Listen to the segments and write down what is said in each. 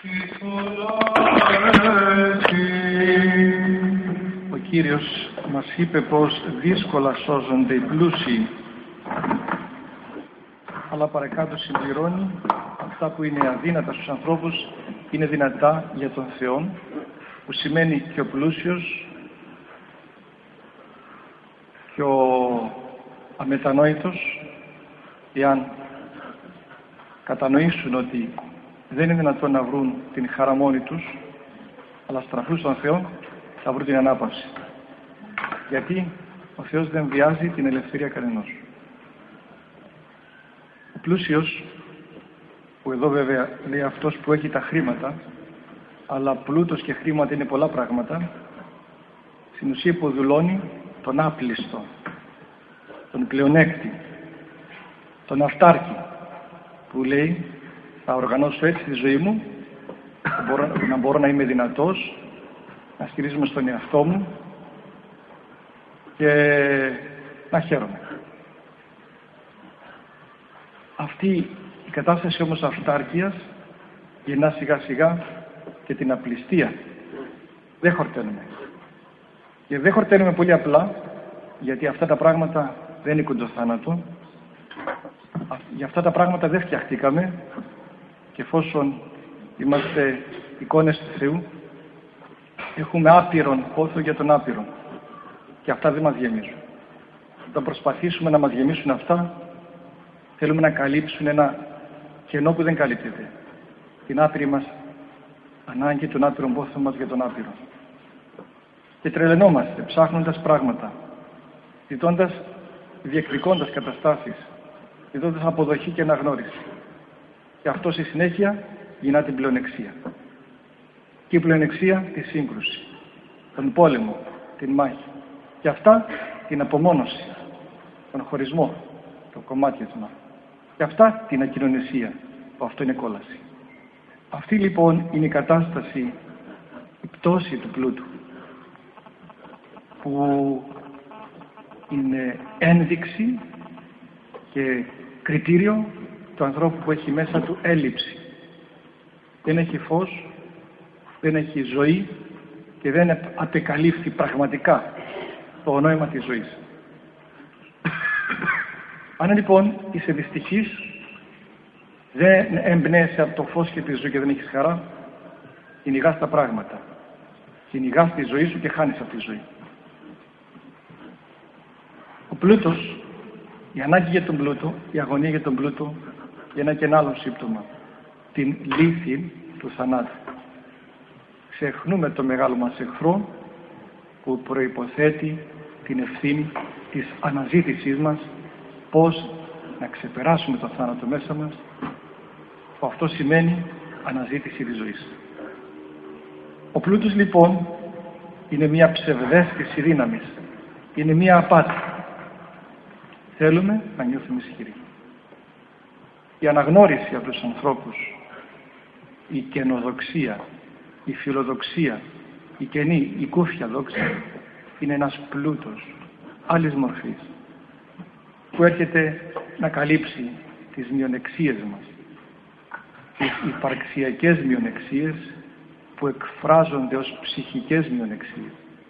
Ο Κύριος μας είπε πως δύσκολα σώζονται οι πλούσιοι, αλλά παρακάτω συμπληρώνει αυτά που είναι αδύνατα στους ανθρώπους είναι δυνατά για τον Θεό, που σημαίνει και ο πλούσιος και ο αμετανόητος, εάν κατανοήσουν ότι δεν είναι δυνατόν να βρουν την χαρά μόνοι τους, αλλά στραφούν στον Θεό, θα βρουν την ανάπαυση. Γιατί ο Θεός δεν βιάζει την ελευθερία κανενός. Ο πλούσιος, που εδώ βέβαια λέει αυτός που έχει τα χρήματα, αλλά πλούτος και χρήματα είναι πολλά πράγματα, στην ουσία υποδουλώνει τον άπλιστο, τον πλεονέκτη, τον αυτάρκη, που λέει θα οργανώσω έτσι τη ζωή μου, να μπορώ να είμαι δυνατός, να στηρίζομαι στον εαυτό μου και να χαίρομαι. Αυτή η κατάσταση όμως αυτάρκειας γεννά σιγά σιγά και την απληστία. Δεν χορταίνουμε. Και δεν χορταίνουμε πολύ απλά, γιατί αυτά τα πράγματα δεν είναι το θάνατο. Για αυτά τα πράγματα δεν φτιαχτήκαμε, και εφόσον είμαστε εικόνες του Θεού, έχουμε άπειρον πόθο για τον άπειρο, και αυτά δεν μας γεμίζουν. Όταν προσπαθήσουμε να μας γεμίσουν αυτά, θέλουμε να καλύψουν ένα κενό που δεν καλύπτεται, την άπειρη μας ανάγκη, τον άπειρο πόθο μας για τον άπειρο. Και τρελαινόμαστε ψάχνοντας πράγματα, ζητώντας, διεκδικώντας καταστάσεις, ζητώντας αποδοχή και αναγνώριση. Και αυτό στη συνέχεια γεννά την πλεονεξία. Και η πλεονεξία τη σύγκρουση, τον πόλεμο, την μάχη. Και αυτά την απομόνωση, τον χωρισμό, το κομμάτιασμα. Και αυτά την ακοινωνισία, που αυτό είναι κόλαση. Αυτή λοιπόν είναι η κατάσταση, η πτώση του πλούτου, που είναι ένδειξη και κριτήριο του ανθρώπου που έχει μέσα του έλλειψη. Δεν έχει φως, δεν έχει ζωή και δεν απεκαλύφθη πραγματικά το νόημα της ζωής. Αν λοιπόν είσαι δυστυχής, δεν εμπνέεσαι από το φως και τη ζωή και δεν έχεις χαρά, κυνηγάς τα πράγματα. Κυνηγάς τη ζωή σου και χάνεις από τη ζωή. Ο πλούτος, η ανάγκη για τον πλούτο, η αγωνία για τον πλούτο, για ένα άλλο σύμπτωμα, την λύθη του θανάτου. Ξεχνούμε το μεγάλο μας εχθρό, που προϋποθέτει την ευθύνη της αναζήτησής μας, πώς να ξεπεράσουμε το θάνατο μέσα μας, που αυτό σημαίνει αναζήτηση της ζωής. Ο πλούτος λοιπόν είναι μια ψευδαίσθηση δύναμης, είναι μια απάτη. Θέλουμε να νιώθουμε ισχυροί. Η αναγνώριση από τους ανθρώπους, η καινοδοξία, η φιλοδοξία, η κενή, η κούφια δόξα είναι ένας πλούτος άλλης μορφής, που έρχεται να καλύψει τις μειονεξίες μας, τις υπαρξιακές μειονεξίες που εκφράζονται ως ψυχικές μειονεξίες.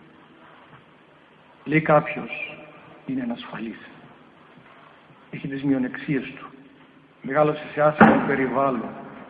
Λέει κάποιος, είναι ανασφαλής, έχει τις μειονεξίες του, μεγάλωσε σε άσχημο περιβάλλον,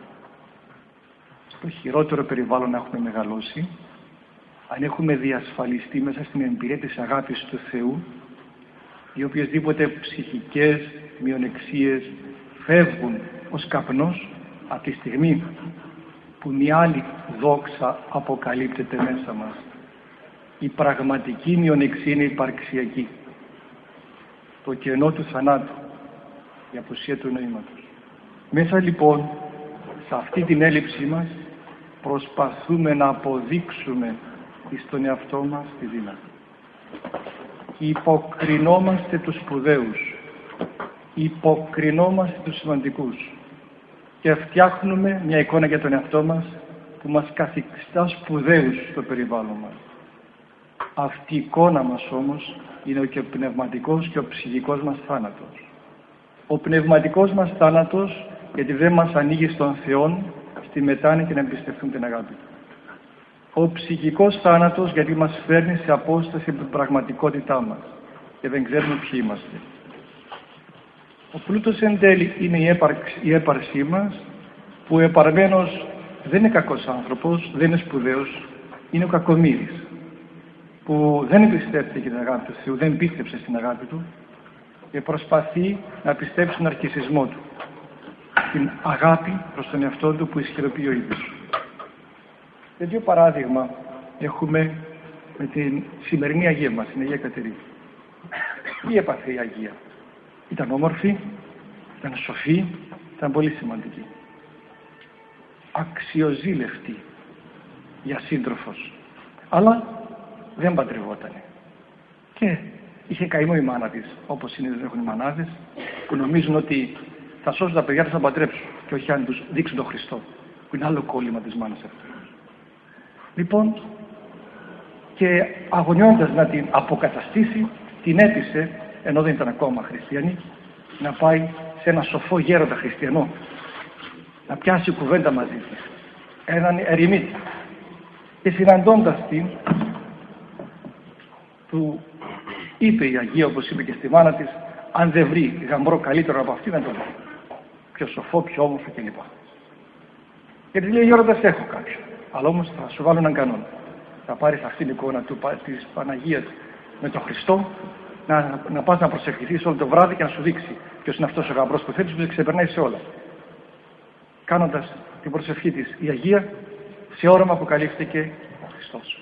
στο χειρότερο περιβάλλον να έχουμε μεγαλώσει. Αν έχουμε διασφαλιστεί μέσα στην εμπειρία της αγάπης του Θεού, οι οποιασδήποτε ψυχικές μειονεξίες φεύγουν ως καπνός από τη στιγμή που μια άλλη δόξα αποκαλύπτεται μέσα μας. Η πραγματική μειονεξία είναι υπαρξιακή, το κενό του θανάτου, η απουσία του νοήματος. Μέσα λοιπόν σε αυτή την έλλειψή μας προσπαθούμε να αποδείξουμε στον εαυτό μας τη δύναμη. Υποκρινόμαστε τους σπουδαίους, υποκρινόμαστε τους σημαντικούς και φτιάχνουμε μια εικόνα για τον εαυτό μας που μας καθιστά σπουδαίους στο περιβάλλον μας. Αυτή η εικόνα μας όμως είναι και ο πνευματικός και ο ψυχικός μας θάνατος. Ο πνευματικός μας θάνατος, γιατί δεν μας ανοίγει στον Θεό, στη μετάνοια και να εμπιστευτούν την αγάπη του. Ο ψυχικός θάνατος γιατί μας φέρνει σε απόσταση από την πραγματικότητά μας και δεν ξέρουμε ποιοι είμαστε. Ο πλούτος εν τέλει είναι η έπαρξή μας, που ο επαρμένος δεν είναι κακός άνθρωπος, δεν είναι σπουδαίος, είναι ο κακομοίρης που δεν εμπιστεύτηκε την αγάπη του Θεού, δεν πίστεψε στην αγάπη του και προσπαθεί να πιστέψει τον αρκισισμό του, την αγάπη προς τον εαυτό του που ισχυροποιεί ο ίδιος. Τέτοιο παράδειγμα έχουμε με την σημερινή Αγία μας, την Αγία Κατερίνα. Τι έπαθε η Αγία? Ήταν όμορφη, ήταν σοφή, ήταν πολύ σημαντική. Αξιοζήλευτη για σύντροφος. Αλλά δεν παντρευότανε. Και είχε καημό η μάνα της, όπως συνήθως έχουν οι μανάδες, που νομίζουν ότι θα σώσουν τα παιδιά τους να παντρέψουν και όχι αν τους δείξουν τον Χριστό, που είναι άλλο κόλλημα της μάνας αυτό. Λοιπόν, και αγωνιώντας να την αποκαταστήσει, την έπεισε, ενώ δεν ήταν ακόμα χριστιανή, να πάει σε ένα σοφό γέροντα χριστιανό, να πιάσει κουβέντα μαζί της, έναν ερημίτη. Και συναντώντας την, του είπε η Αγία, όπως είπε και στη μάνα της, αν δεν βρει γαμπρό καλύτερο από αυτή να το βρει. Πιο σοφό, πιο όμορφο κλπ. Και της λέει, γέροντας, έχω κάποιο. Αλλά όμως θα σου βάλω έναν κανόνα. Θα πάρεις αυτήν την εικόνα της Παναγίας με τον Χριστό, να πας να προσευχηθείς όλο το βράδυ και να σου δείξει ποιος είναι αυτός ο γαμπρός που θέλεις, που σε ξεπερνάει σε όλα. Κάνοντας την προσευχή της η Αγία, σε όραμα αποκαλύφθηκε ο Χριστός.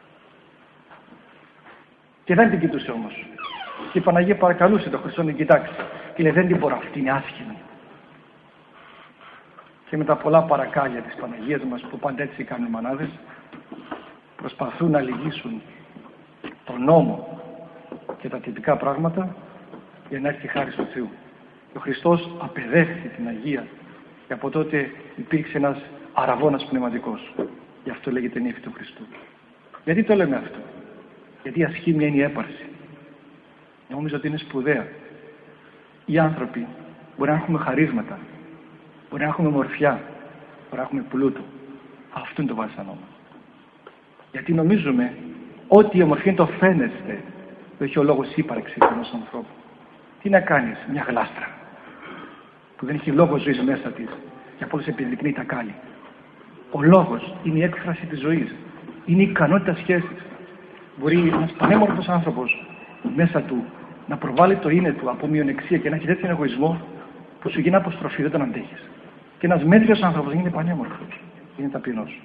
Και δεν την κοιτούσε όμως. Και η Παναγία παρακαλούσε τον Χριστό να την κοιτάξει. Και λέει, δεν την μπορώ, αυτή είναι άσχημη. Και με τα πολλά παρακάλια της Παναγίας μας, που πάντα έτσι κάνουν οι μανάδες, προσπαθούν να λυγίσουν τον νόμο και τα τυπικά πράγματα για να έρθει η χάρη του Θεού. Ο Χριστός απεδέχθη την Αγία και από τότε υπήρξε ένας αραβώνας πνευματικός. Γι' αυτό λέγεται νύφη του Χριστού. Γιατί το λέμε αυτό? Γιατί η ασχήμια είναι η έπαρση. Νομίζω ότι είναι σπουδαία. Οι άνθρωποι μπορεί να έχουμε χαρίσματα, μπορεί να έχουμε μορφιά, μπορεί να έχουμε πλούτο. Αυτό είναι το βάσανό μας. Γιατί νομίζουμε ότι η ομορφή είναι το φαίνεστε. Δεν έχει ο λόγος ύπαρξης ενός ανθρώπου. Τι να κάνεις, μια γλάστρα που δεν έχει λόγο ζωής μέσα της και από όλους επιδεικνύει τα κάλλη. Ο λόγος είναι η έκφραση της ζωής. Είναι η ικανότητα σχέσης. Μπορεί ένας πανέμορφος άνθρωπος μέσα του να προβάλλει το είναι του από μειονεξία και να έχει τέτοιον εγωισμό που σου γίνει αποστροφή, δεν τον αντέχεις. Και ένας μέτριος άνθρωπος είναι πανέμορφος, είναι ταπεινός.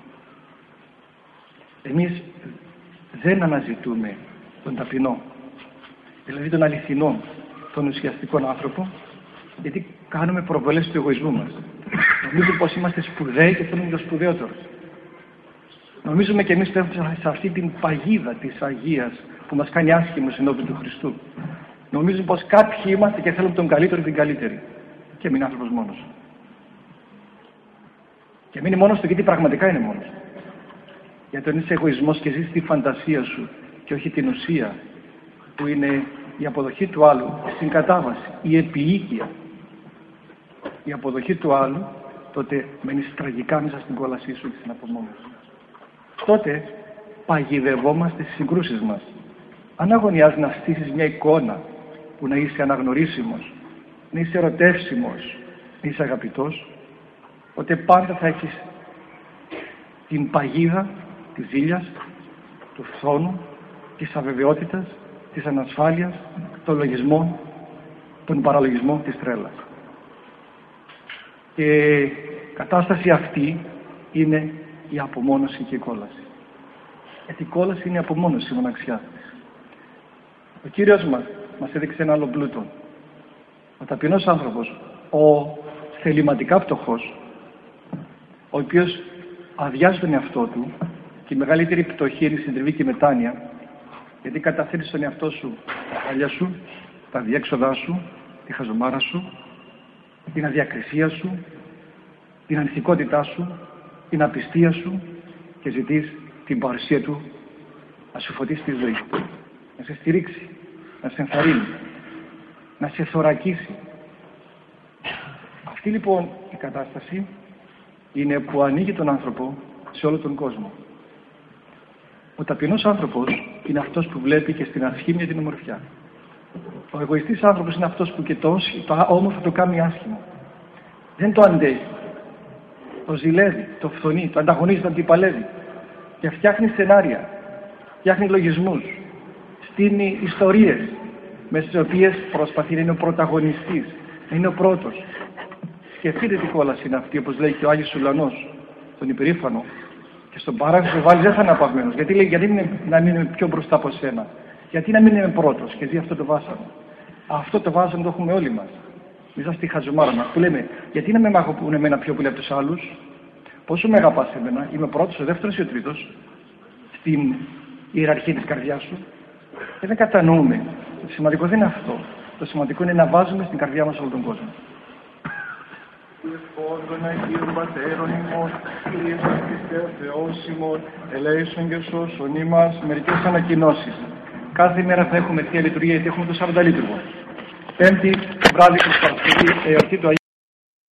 Εμείς δεν αναζητούμε τον ταπεινό, δηλαδή τον αληθινό, τον ουσιαστικό άνθρωπο, γιατί κάνουμε προβολές του εγωισμού μας. Νομίζουμε πως είμαστε σπουδαίοι και θέλουμε το σπουδαιότερο. Νομίζουμε και εμείς πέφτουμε σε αυτή την παγίδα της Αγίας που μας κάνει άσχημους ενώπιον του Χριστού. Νομίζουμε πως κάποιοι είμαστε και θέλουμε τον καλύτερο ή την καλύτερη. Και μην είναι άνθρωπος μόνος. Και μην είναι μόνος του γιατί πραγματικά είναι μόνος. Γιατί αν είσαι εγωισμός και ζεις τη φαντασία σου και όχι την ουσία που είναι η αποδοχή του άλλου στην κατάβαση, η επιοίκεια, η αποδοχή του άλλου, τότε μένεις τραγικά μέσα στην κόλασή σου και στην απομόνωση. Τότε παγιδευόμαστε στις συγκρούσεις μας. Αν αγωνιάζεις να στήσεις μια εικόνα που να είσαι αναγνωρίσιμος, να είσαι ερωτεύσιμος, να είσαι αγαπητός, τότε πάντα θα έχεις την παγίδα της ζήλιας, του φθόνου, της αβεβαιότητας, της ανασφάλειας, των λογισμών, τον παραλογισμό της τρέλας. Και η κατάσταση αυτή είναι η απομόνωση και η κόλαση. Γιατί η κόλαση είναι η απομόνωση, η μοναξιά. Ο Κύριος μας έδειξε ένα άλλο πλούτο. Ο ταπεινός άνθρωπος, ο θεληματικά φτωχός, ο οποίος αδειάζει τον εαυτό του, και η μεγαλύτερη πτωχή είναι η συντριβή και η μετάνοια, γιατί καταθέτεις στον εαυτό σου τα χάλια σου, τα διέξοδά σου, τη χαζομάρα σου, την αδιακρισία σου, την ανηθικότητά σου, την απιστία σου και ζητείς την παρουσία του να σου φωτίσει τη ζωή, να σε στηρίξει, να σε ενθαρρύνει, να σε θωρακίσει. Αυτή λοιπόν η κατάσταση είναι που ανοίγει τον άνθρωπο σε όλο τον κόσμο. Ο ταπεινός άνθρωπος είναι αυτός που βλέπει και στην ασχήμια την ομορφιά. Ο εγωιστής άνθρωπος είναι αυτός που και το όμορφο το κάνει άσχημο. Δεν το αντέχει. Το ζηλεύει, το φθονεί, το ανταγωνίζει, το αντιπαλεύει. Και φτιάχνει σενάρια, φτιάχνει λογισμούς, στείνει ιστορίες μέσα στις οποίες προσπαθεί να είναι ο πρωταγωνιστής, να είναι ο πρώτος. Σκεφτείτε τι κόλαση είναι αυτή, όπως λέει και ο Άγιος Ουλανός, τον υπερήφανο, και στον παράγοντα που βάλει δεν θα είναι απαγμένος. Γιατί λέει, γιατί να μην είμαι πιο μπροστά από σένα, γιατί να μην είμαι πρώτος, και ζει αυτό το βάσανο. Αυτό το βάσανο το έχουμε όλοι μας. Μέσα στη χαζομάρα μας που λέμε, γιατί να με μαγωπούν εμένα πιο πολύ από τους άλλους, πόσο με αγαπάς εμένα, είμαι ο πρώτος, ο δεύτερος ή ο τρίτος, στην ιεραρχία της καρδιάς σου. Δεν κατανοούμε. Το σημαντικό δεν είναι αυτό. Το σημαντικό είναι να βάζουμε στην καρδιά μας όλο τον κόσμο. Των Αγίων Πατέρων ημών, Κύριε Χριστέ Θεός ημών, ελέησον και σώσον ημάς. Μερικές ανακοινώσεις. Κάθε μέρα θα έχουμε Θεία Λειτουργία, γιατί έχουμε το Σαββαταλίτουργο. Πέμπτη βράδυ Χριστουγεννιάτικη εορτή του Αγίου.